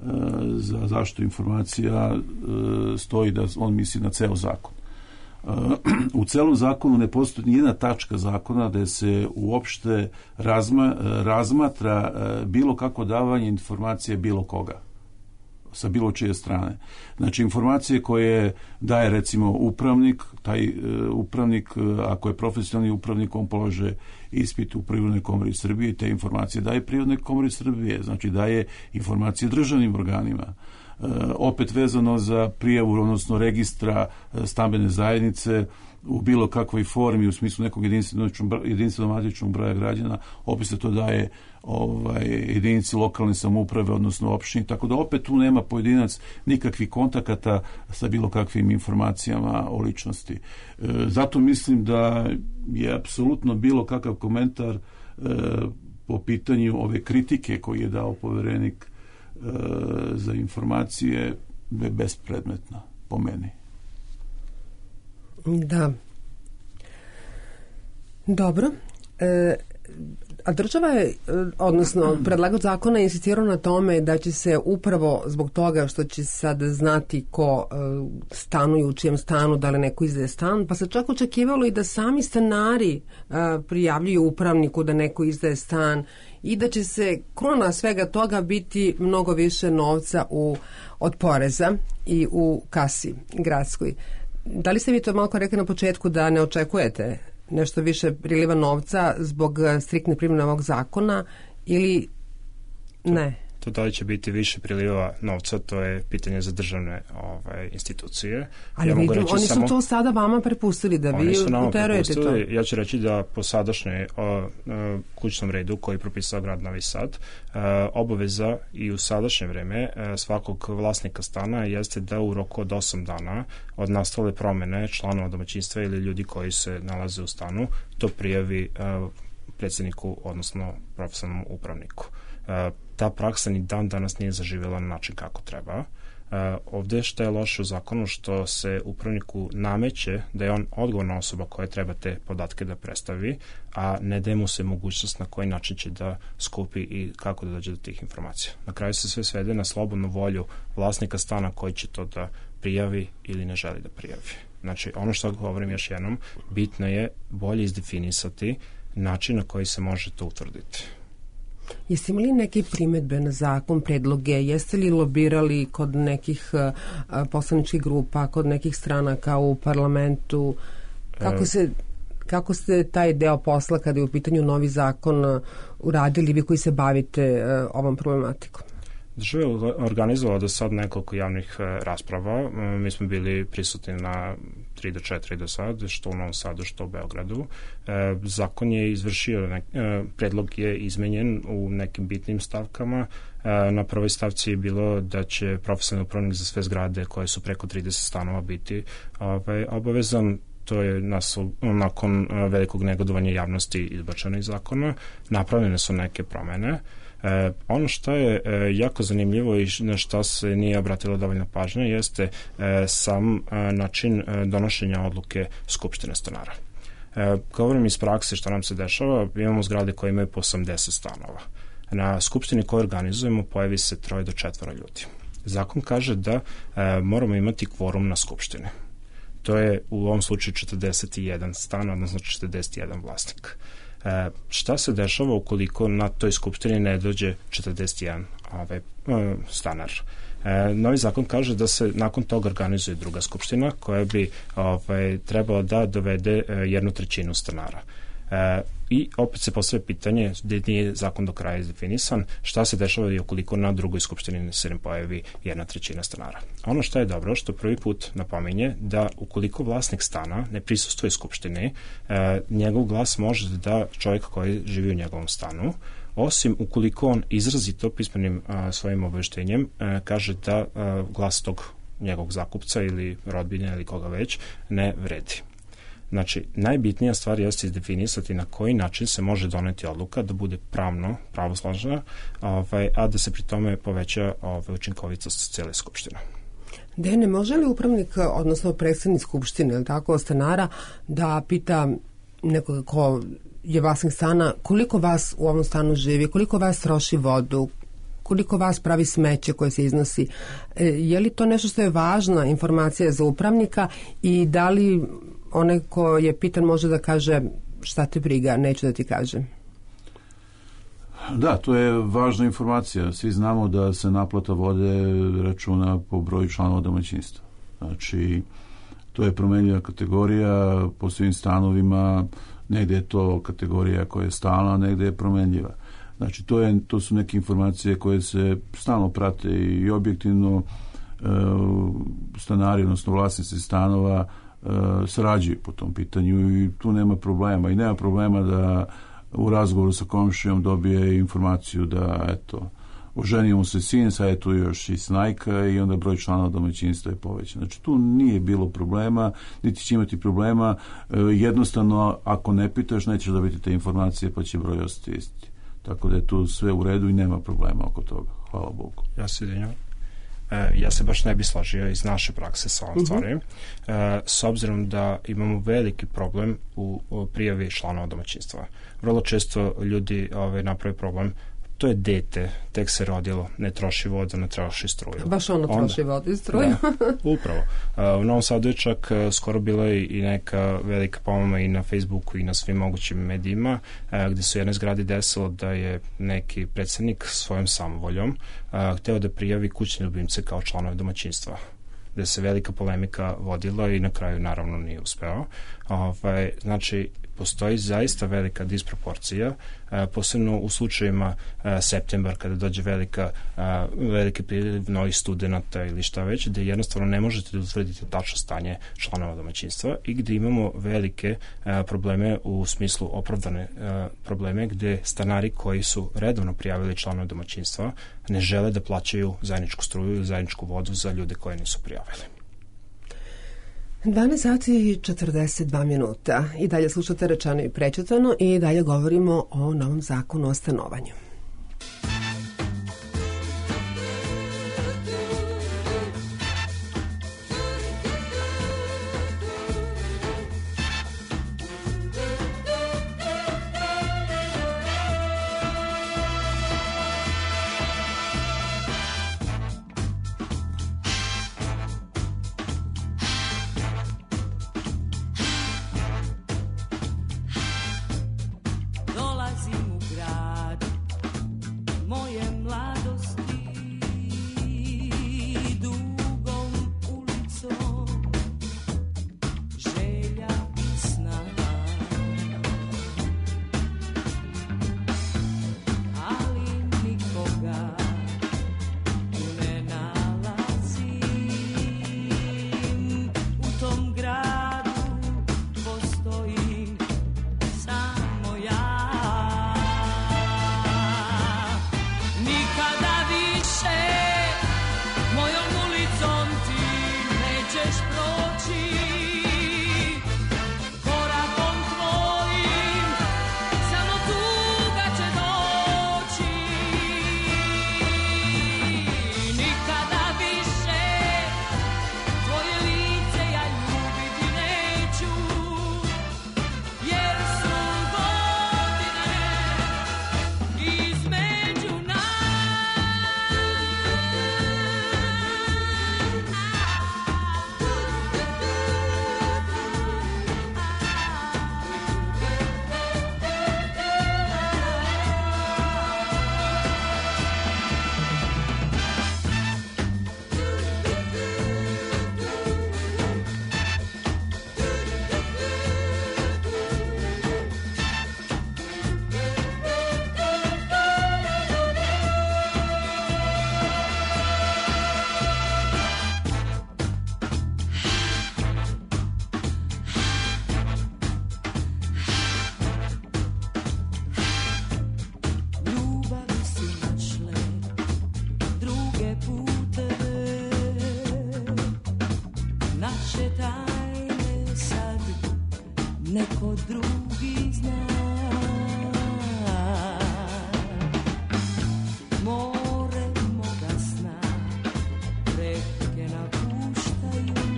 za zaštitu informacija e, stoji da on misli na ceo zakon. E, u celom zakonu ne postoji nijedna tačka zakona da se uopšte razma, razmatra e, bilo kako davanje informacije bilo koga sa bilo čije strane. Znači, informacije koje daje recimo upravnik, taj e, upravnik, ako je profesionalni upravnik, on polaže ispit u Privrednoj komori Srbije i te informacije daje Privrednoj komori Srbije, znači daje informacije državnim organima. E, opet vezano za prijavu, odnosno registra stambene zajednice u bilo kakvoj formi, u smislu nekog jedinstvenog, jedinstvenog matičnog broja građana, opet se to daje ovaj, jedinici lokalne samouprave, odnosno opštini, tako da opet tu nema pojedinac nikakvih kontakata sa bilo kakvim informacijama o ličnosti. E, zato mislim da je apsolutno bilo kakav komentar e, po pitanju ove kritike koji je dao poverenik e, za informacije bespredmetna, po meni. Da. Dobro. E, a država je, odnosno predlagač zakona je insistirao na tome da će se upravo zbog toga što će sad znati ko e, stanuje u čijem stanu, da li neko izdaje stan, pa se čak očekivalo i da sami stanari e, prijavljuju upravniku da neko izdaje stan i da će se kruna svega toga biti mnogo više novca u, od poreza i u kasi gradskoj. Da li ste vi to malo rekli na početku da ne očekujete nešto više priliva novca zbog striktne primjene ovog zakona ili ne? To da li će biti više priliva novca, to je pitanje za državne ovaj, institucije. Ali ja vidim, reći oni samo, su to sada vama prepustili da vi uterujete to. Ja ću reći da po sadašnjoj o, o, kućnom redu koji je propisao grad Novi Sad, o, obaveza i u sadašnje vreme o, svakog vlasnika stana jeste da u roku od osam dana od nastale promene članova domaćinstva ili ljudi koji se nalaze u stanu to prijavi o, predsjedniku, odnosno profesionalnom upravniku. O, ta praksa ni dan danas nije zaživjela na način kako treba. Uh, ovdje što je loše u zakonu što se upravniku nameće da je on odgovorna osoba koja treba te podatke da predstavi, a ne daje mu se mogućnost na koji način će da skupi i kako da dođe do tih informacija. Na kraju se sve svede na slobodnu volju vlasnika stana koji će to da prijavi ili ne želi da prijavi. Znači, ono što govorim još jednom, bitno je bolje izdefinisati način na koji se može to utvrditi. Jeste imali neke primedbe na zakon, predloge? Jeste li lobirali kod nekih uh, poslaničkih grupa, kod nekih stranaka u parlamentu? Kako, se, kako ste taj deo posla kada je u pitanju novi zakon uh, uradili vi koji se bavite uh, ovom problematikom? Država je organizovala do sad nekoliko javnih rasprava. Mi smo bili prisutni na tri do četiri do sad, što u Novom Sadu, što u Beogradu. Zakon je izvršio, predlog je izmenjen u nekim bitnim stavkama. Na prvoj stavci je bilo da će profesionalni upravnik za sve zgrade koje su preko trideset stanova biti obavezan. To je nas, nakon velikog negodovanja javnosti izbačeno iz zakona. Napravljene su neke promene. E, ono što je e, jako zanimljivo i na što se nije obratilo dovoljno pažnje jeste e, sam e, način e, donošenja odluke Skupštine stanara. E, govorim iz prakse što nam se dešava, imamo zgrade koje imaju po osamdeset stanova. Na Skupštini koju organizujemo pojavi se troje do četvoro ljudi. Zakon kaže da e, moramo imati kvorum na Skupštini. To je u ovom slučaju četrdeset jedan stan, odnosno četrdeset jedan vlasnik. E, šta se dešava ukoliko na toj skupštini ne dođe četrdeset jedan ovaj, stanar? E, novi zakon kaže da se nakon toga organizuje druga skupština koja bi ovaj, trebala da dovede jednu trećinu stanara. E, I opet se postavlja pitanje, gde nije zakon do kraja izdefinisan, šta se dešava i ukoliko na drugoj skupštini se ne pojavi jedna trećina stanara. Ono što je dobro, što prvi put napominje da ukoliko vlasnik stana ne prisustuje skupštini, e, njegov glas može da da čovjek koji živi u njegovom stanu, osim ukoliko on izrazito pismenim a, svojim obaveštenjem a, kaže da a, glas tog njegovog zakupca ili rodbine ili koga već ne vredi. Znači, najbitnija stvar jeste izdefinisati na koji način se može doneti odluka da bude pravno, pravosnažna, ovaj, a da se pri tome poveća ovaj, učinkovitost cijele skupštine. Dene, može li upravnik, odnosno predsednik skupštine, ili tako, stanara, da pita nekoga ko je vlasnik stana, koliko vas u ovom stanu živi, koliko vas troši vodu, koliko vas pravi smeće koje se iznosi? E, je li to nešto što je važna informacija za upravnika i da li onaj ko je pitan može da kaže šta te briga, neću da ti kažem? Da, to je važna informacija. Svi znamo da se naplata vode računa po broju članova domaćinstva. Znači, to je promenljiva kategorija po svim stanovima, negde je to kategorija koja je stalna, negde je promenljiva. Znači, to, je, to su neke informacije koje se stalno prate i objektivno e, stanari, odnosno vlasnici stanova e, sarađuju po tom pitanju i tu nema problema. I nema problema da u razgovoru sa komšijom dobije informaciju da, eto, oženio mu se sin, sad je tu još i snajka i onda broj članova domaćinstva je povećan. Znači, tu nije bilo problema, niti će imati problema. E, jednostavno, ako ne pitaš, nećeš dobiti te informacije, pa će broj ostati isti. Tako da je tu sve u redu i nema problema oko toga. Hvala Bogu. Ja se izvinjavam. E, ja se baš ne bi složio iz naše prakse sa ovom stvari. Uh -huh. e, s obzirom da imamo veliki problem u, u prijavi članova domaćinstva. Vrlo često ljudi ovaj, naprave problem, to je dete, tek se rodilo, ne troši vodu, ne troši struju. Baš ono Onda, troši vodu i struju. Da, upravo. Uh, u Novom Sadu je čak uh, skoro bila i neka velika pomama i na Facebooku i na svim mogućim medijima, uh, gde su jednoj zgradi desilo da je neki predsednik svojom samovoljom uh, hteo da prijavi kućne ljubimce kao članove domaćinstva, gde se velika polemika vodila i na kraju naravno nije uspeo. Ovaj, znači, postoji zaista velika disproporcija, a, posebno u slučajima a, septembar kada dođe velika, a, veliki priliv novih studenta ili šta već, gde jednostavno ne možete da utvrdite tačno stanje članova domaćinstva i gde imamo velike a, probleme u smislu opravdane a, probleme gde stanari koji su redovno prijavili članove domaćinstva ne žele da plaćaju zajedničku struju ili zajedničku vodu za ljude koje nisu prijavili. dvanaest sati i četrdeset dva minuta i dalje slušate Rečeno i prečitano i dalje govorimo o novom zakonu o stanovanju. drugi zna. More moga sna, reke napuštaju,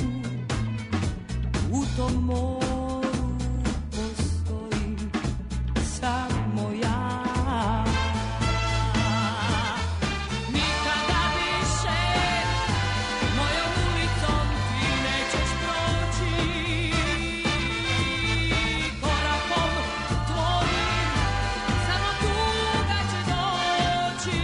u tom moru postoji samo ja. Nikada više mojom ulicom ti nećeš proći, korakom tvojim samo tuga će doći.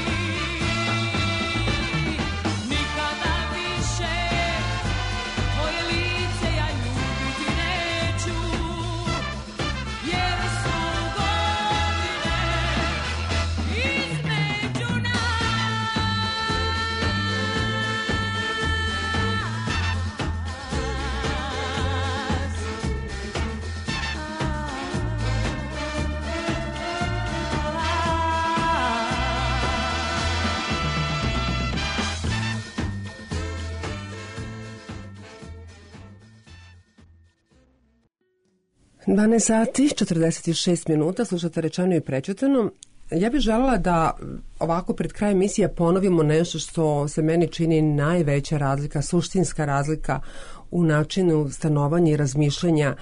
Nikada više tvoje lice ja ljubiti neću, jer su godine između nas. dvanaest sati, četrdeset šest minuta, slušate Rečeno i prećutano. Ja bih želela da ovako pred krajem emisije ponovimo nešto što se meni čini najveća razlika, suštinska razlika u načinu stanovanja i razmišljanja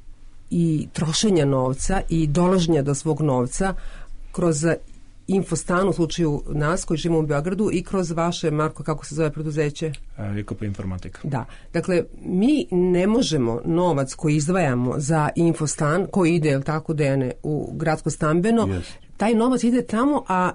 i trošenja novca i dolaženja do svog novca kroz Infostan u slučaju nas koji živimo u Beogradu i kroz vaše, Marko, kako se zove preduzeće? I K P Informatika. Da. Dakle, mi ne možemo novac koji izdvajamo za Infostan, koji ide, jel tako, Dejane, u gradsko stambeno, Yes. taj novac ide tamo, a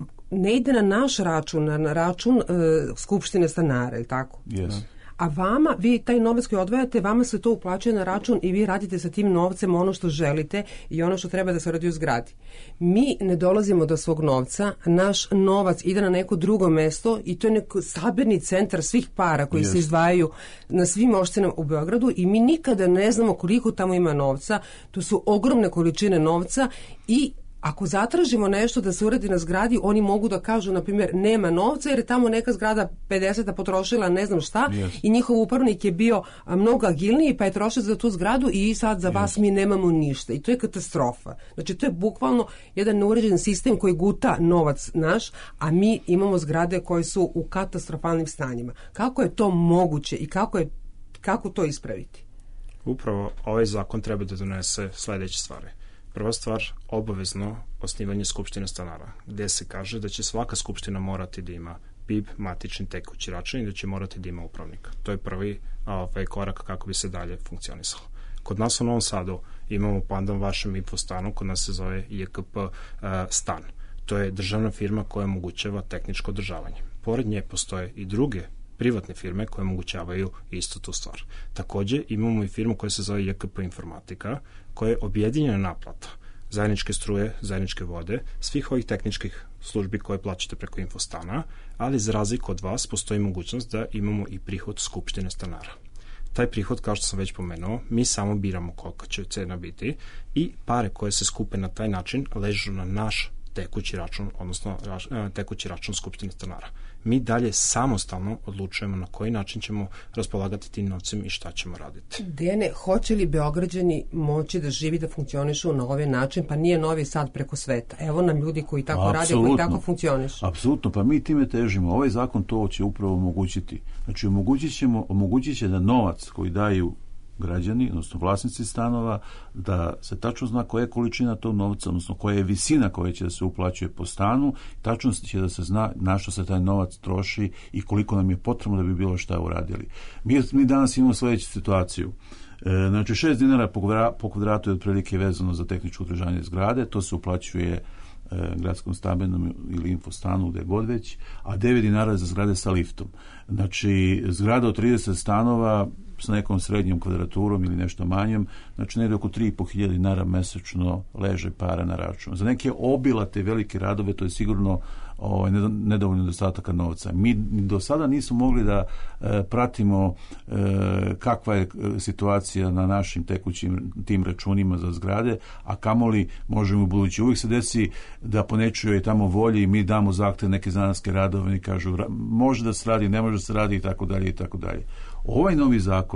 ne ide na naš račun, na račun uh, Skupštine stanara, jel tako? Yes. A vama, vi taj novac koji odvajate, vama se to uplaćuje na račun i vi radite sa tim novcem ono što želite i ono što treba da se radi u zgradi. Mi ne dolazimo do svog novca, naš novac ide na neko drugo mesto i to je neko sabirni centar svih para koji Yes. se izdvajaju na svim opštinama u Beogradu i mi nikada ne znamo koliko tamo ima novca. To su ogromne količine novca i ako zatražimo nešto da se uradi na zgradi, oni mogu da kažu, na primjer, nema novca jer je tamo neka zgrada pedeseta potrošila ne znam šta Yes. i njihov upravnik je bio a, mnogo agilniji pa je trošio za tu zgradu i sad za vas mi nemamo ništa. I to je katastrofa. Znači, to je bukvalno jedan neuređen sistem koji guta novac naš, a mi imamo zgrade koje su u katastrofalnim stanjima. Kako je to moguće i kako, je, kako to ispraviti? Upravo ovaj zakon treba da donese sledeće stvari. Prva stvar, obavezno osnivanje skupštine stanara, gde se kaže da će svaka skupština morati da ima P I B, matični tekući račun i da će morati da ima upravnika. To je prvi ovaj, korak kako bi se dalje funkcionisalo. Kod nas u Novom Sadu imamo pandan vašem Infostanu, kod nas se zove J K P uh, Stan. To je državna firma koja omogućava tehničko održavanje. Pored nje postoje i druge privatne firme koje omogućavaju istu tu stvar. Takođe imamo i firmu koja se zove J K P Informatika, koja je objedinjena naplata zajedničke struje, zajedničke vode, svih ovih tehničkih službi koje plaćate preko Infostana, ali za razliku od vas postoji mogućnost da imamo i prihod skupštine stanara. Taj prihod, kao što sam već pomenuo, mi samo biramo koliko će cena biti i pare koje se skupe na taj način ležu na naš tekući račun, odnosno tekući račun skupštine stanara. Mi dalje samostalno odlučujemo na koji način ćemo raspolagati tim novcem i šta ćemo raditi. Dejane, hoće li Beograđani moći da živi, da funkcionišu na ovaj način, pa nije Novi Sad preko sveta? Evo nam ljudi koji tako rade, koji tako funkcionišu. Apsolutno, pa mi time težimo. Ovaj zakon to će upravo omogućiti. Znači, omogućit ćemo, omogućit će da novac koji daju građani, odnosno vlasnici stanova, da se tačno zna koja je količina tog novca, odnosno koja je visina koja će da se uplaćuje po stanu, tačno će da se zna na što se taj novac troši i koliko nam je potrebno da bi bilo šta uradili. Mi, mi danas imamo sledeću situaciju. E, znači, šest dinara po, po kvadratu je otprilike vezano za tehničko održavanje zgrade, to se uplaćuje e, gradskom stambenom ili Infostanu, gde god već, a devet dinara za zgrade sa liftom. Znači, zgrada od trideset stanova s nekom srednjom kvadraturom ili nešto manjom, znači negde oko tri i po hiljade dinara mesečno leže para na račun. Za neke obilate velike radove to je sigurno ovaj, nedovoljno dostataka novca. Mi do sada nismo mogli da e, pratimo e, kakva je situacija na našim tekućim tim računima za zgrade, a kamoli možemo u budući. Uvijek se desi da po nečijoj tamo volji mi damo zahtev neke zanatske radove i kažu može da se radi, ne može da se radi i tako dalje i tako dalje. Ovaj novi zakon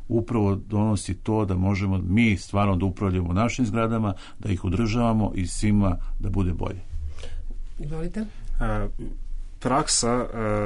upravo donosi to da možemo mi stvarno da upravljamo našim zgradama, da ih održavamo i svima da bude bolje. Izvolite. Praksa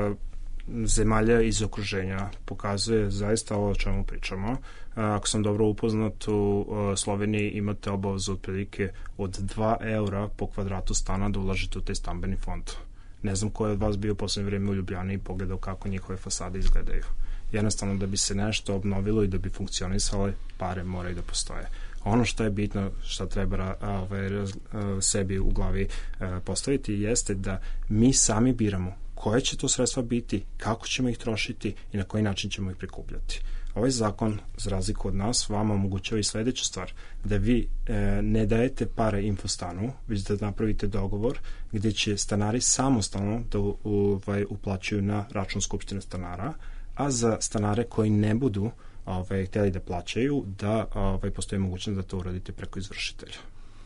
zemalja iz okruženja pokazuje zaista ovo o čemu pričamo. Ako sam dobro upoznat, u Sloveniji imate obavezu otprilike od dva eura po kvadratu stana da ulažete u taj stambeni fond. Ne znam ko je od vas bio u poslednje vreme u Ljubljani i pogledao kako njihove fasade izgledaju. Jednostavno da bi se nešto obnovilo i da bi funkcionisale, pare moraju da postoje. Ono što je bitno, što treba ovaj, sebi u glavi postaviti jeste da mi sami biramo koje će to sredstva biti, kako ćemo ih trošiti i na koji način ćemo ih prikupljati. Ovaj zakon, za razliku od nas, vama omogućava i sledeću stvar, da vi e, ne dajete pare Infostanu, već da napravite dogovor gde će stanari samostalno da u, ovaj, uplaćuju na račun Skupštine stanara, a za stanare koji ne budu ovaj, hteli da plaćaju, da ovaj, postoji mogućnost da to uradite preko izvršitelja.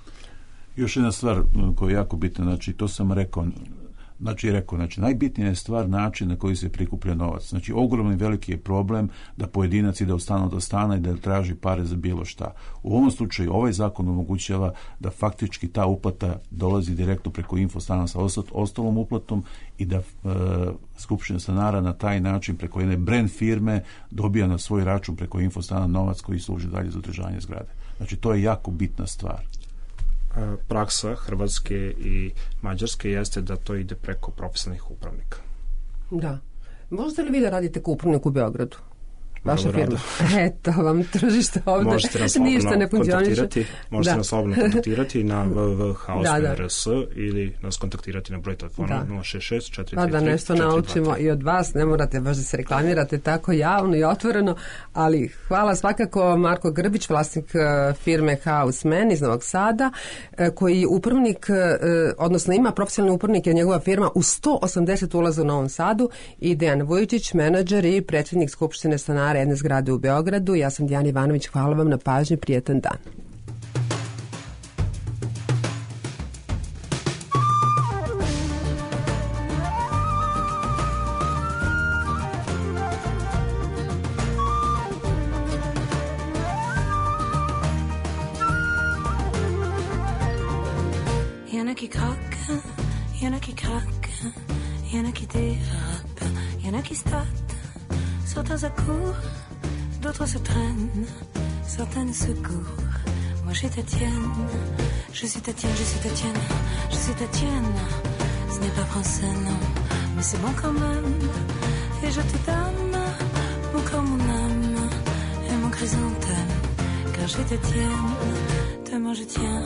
Još jedna stvar koja je jako bitna, znači to sam rekao, Znači, rekao, znači, najbitnija je stvar način na koji se prikuplja novac. Znači, ogromni veliki je problem da pojedinac ide od stana do stana i da traži pare za bilo šta. U ovom slučaju, ovaj zakon omogućava da faktički ta uplata dolazi direktno preko Infostana sa ostalom uplatom i da e, Skupština stanara na taj način preko jedne brand firme dobija na svoj račun preko Infostana novac koji služi dalje za održavanje zgrade. Znači, to je jako bitna stvar. Praksa Hrvatske i Mađarske jeste da to ide preko profesionalnih upravnika. Da. Možete li vi da radite kao upravnik u Beogradu? Vaša firma. Eto vam tržište ovde. Možete nas slobodno kontaktirati, možete nas slobodno kontaktirati na w w w tačka haus punkt r s ili nas kontaktirati na broj telefona nula šest šest četiri tri tri Pa da nešto naučimo i od vas, ne morate baš da se reklamirate tako javno i otvoreno, ali hvala svakako Marko Grbić, vlasnik firme Houseman iz Novog Sada, koji upravnik, odnosno ima profesionalni upravnik, je njegova firma u sto osamdeset ulaza u Novom Sadu, i Dejan Vujičić, menadžer i predsjednik Skupštine stanara jedne zgrade u Beogradu. Ja sam Dijana Ivanović, hvala vam na pažnji, prijetan dan. Y'en a qui craquent, y'en a qui craquent, y'en a qui dérapent, y'en a qui statent. Certains accourent, d'autres se traînent, certaines se courent. Moi je suis ta tienne, je suis ta tienne, je suis ta tienne, je suis ta tienne. Ce n'est pas français non, mais c'est bon quand même. Et je te donne mon corps, mon âme et mon chrysanthème, car je suis ta tienne. De moi je tiens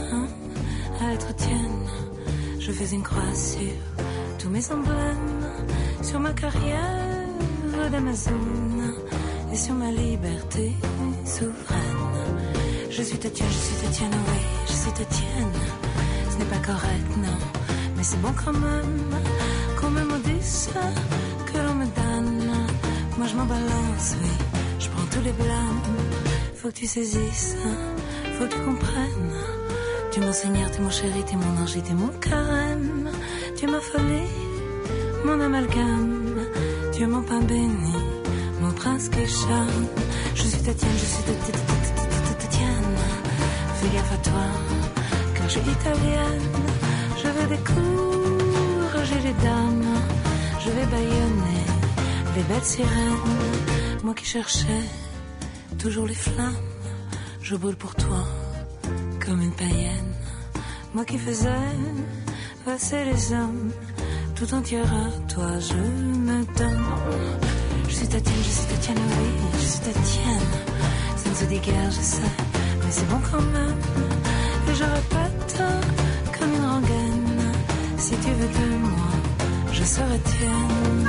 à être tienne. Je fais une croix sur tous mes emblèmes, sur ma carrière d'Amazon et sur ma liberté souveraine. Je suis ta tienne, je suis ta tienne, oui, je suis ta tienne. Ce n'est pas correct, non, mais c'est bon quand même qu'on me maudisse, que l'on me donne. Moi je m'en balance, oui, je prends tous les blâmes. Faut que tu saisisses, faut que tu comprennes. Tu es mon Seigneur, tu es mon chéri, tu es mon ange, tu es mon carême. Tu es ma folie, mon amalgame. Tu es mon pain béni, mon prince qui chante. Je suis ta tienne, je suis ta, ta, ta, ta, ta, ta, ta tienne. Fais gaffe à toi, car je suis italienne. Je vais décourager les dames, je vais bâillonner les belles sirènes. Moi qui cherchais toujours les flammes, je brûle pour toi comme une païenne. Moi qui faisais passer les hommes, tout entière à toi je me donne. Je suis ta tienne, je suis ta tienne, oui, je suis ta tienne. Ça ne se dit guère, je sais, mais c'est bon quand même. Et je répète comme une rengaine, si tu veux de moi, je serai tienne.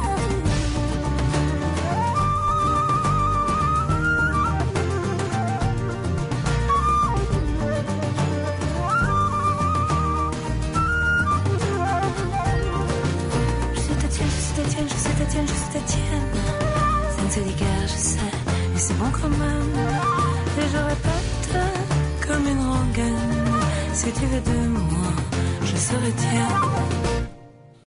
Je suis ta tienne, ça ne se dit guère, je sais, mais c'est bon quand même. Et je répète comme une rengaine, si tu veux de moi, je serai tienne.